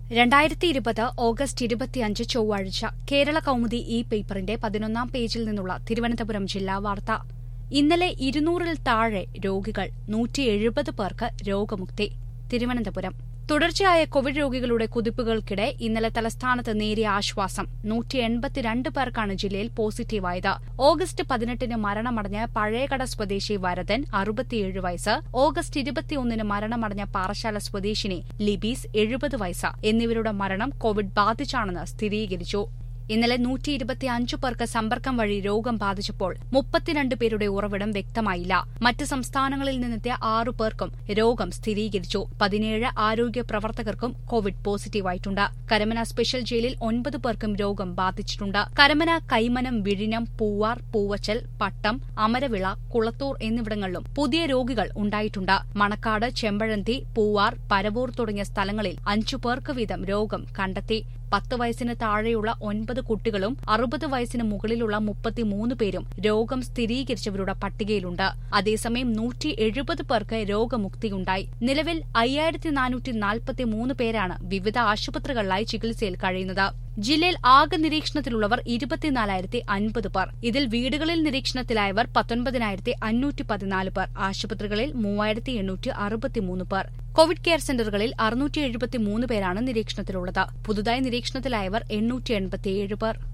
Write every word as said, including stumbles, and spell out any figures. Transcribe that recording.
രണ്ടായിരത്തി ഇരുപത് ഓഗസ്റ്റ് ഇരുപത്തിയഞ്ച് ചൊവ്വാഴ്ച കേരള കൗമുദി ഇ പേപ്പറിന്റെ പതിനൊന്നാം പേജിൽ നിന്നുള്ള തിരുവനന്തപുരം ജില്ലാ വാർത്ത. ഇന്നലെ ഇരുന്നൂറിൽ താഴെ രോഗികൾ, നൂറ്റി എഴുപത് പേർക്ക് രോഗമുക്തി. തിരുവനന്തപുരം. തുടർച്ചയായ കോവിഡ് രോഗികളുടെ കുതിപ്പുകൾക്കിടെ ഇന്നലെ തലസ്ഥാനത്ത് നേരിയ ആശ്വാസം. നൂറ്റി എൺപത്തിരണ്ട് പേർക്കാണ് ജില്ലയിൽ പോസിറ്റീവായത്. ഓഗസ്റ്റ് പതിനെട്ടിന് മരണമടഞ്ഞ പഴയകട സ്വദേശി വരദൻ, അറുപത്തിയേഴ് വയസ്സ്, ഓഗസ്റ്റ് ഇരുപത്തിയൊന്നിന് മരണമടഞ്ഞ പാറശാല സ്വദേശിനി ലിബീസ്, എഴുപത് വയസ്സ് എന്നിവരുടെ മരണം കോവിഡ് ബാധിച്ചാണെന്ന് സ്ഥിരീകരിച്ചു. ഇന്നലെ നൂറ്റി ഇരുപത്തിയഞ്ച് പേർക്ക് സമ്പർക്കം വഴി രോഗം ബാധിച്ചപ്പോൾ മുപ്പത്തിരണ്ട് പേരുടെ ഉറവിടം വ്യക്തമായില്ല. മറ്റ് സംസ്ഥാനങ്ങളിൽ നിന്നെത്തിയ ആറു പേർക്കും രോഗം സ്ഥിരീകരിച്ചു. പതിനേഴ് ആരോഗ്യ പ്രവർത്തകർക്കും കോവിഡ് പോസിറ്റീവായിട്ടുണ്ട്. കരമന സ്പെഷ്യൽ ജയിലിൽ ഒൻപത് പേർക്കും രോഗം ബാധിച്ചിട്ടുണ്ട്. കരമന, കൈമനം, വിഴിഞ്ഞം, പൂവാർ, പൂവച്ചൽ, പട്ടം, അമരവിള, കുളത്തൂർ എന്നിവിടങ്ങളിലും പുതിയ രോഗികൾ ഉണ്ടായിട്ടുണ്ട്. മണക്കാട്, ചെമ്പഴന്തി, പൂവാർ, പരവൂർ തുടങ്ങിയ സ്ഥലങ്ങളിൽ അഞ്ചു പേർക്ക് വീതം രോഗം കണ്ടെത്തി. പത്ത് വയസ്സിന് താഴെയുള്ള ഒൻപത് കുട്ടികളും അറുപത് വയസ്സിന് മുകളിലുള്ള മുപ്പത്തിമൂന്ന് പേരും രോഗം സ്ഥിരീകരിച്ചവരുടെ പട്ടികയിലുണ്ട്. അതേസമയം നൂറ്റി എഴുപത് പേർക്ക് രോഗമുക്തിയുണ്ടായി. നിലവിൽ അയ്യായിരത്തി നാനൂറ്റി നാൽപ്പത്തിമൂന്ന് പേരാണ് വിവിധ ആശുപത്രികളിലായി ചികിത്സയിൽ കഴിയുന്നത്. ജില്ലയിൽ ആകെ നിരീക്ഷണത്തിലുള്ളവർ ഇരുപത്തിനാലായിരത്തി അൻപത് പേർ. ഇതിൽ വീടുകളിൽ നിരീക്ഷണത്തിലായവർ പത്തൊൻപതിനായിരത്തി അഞ്ഞൂറ്റി പതിനാല് പേർ. ആശുപത്രികളിൽ മൂവായിരത്തി എണ്ണൂറ്റി അറുപത്തിമൂന്ന് പേർ. കോവിഡ് കെയർ സെന്ററുകളിൽ അറുന്നൂറ്റി എഴുപത്തിമൂന്ന് പേരാണ് നിരീക്ഷണത്തിലുള്ളത്. പുതുതായി നിരീക്ഷണത്തിലായവർ എണ്ണൂറ്റി എൺപത്തിയേഴ് പേർ.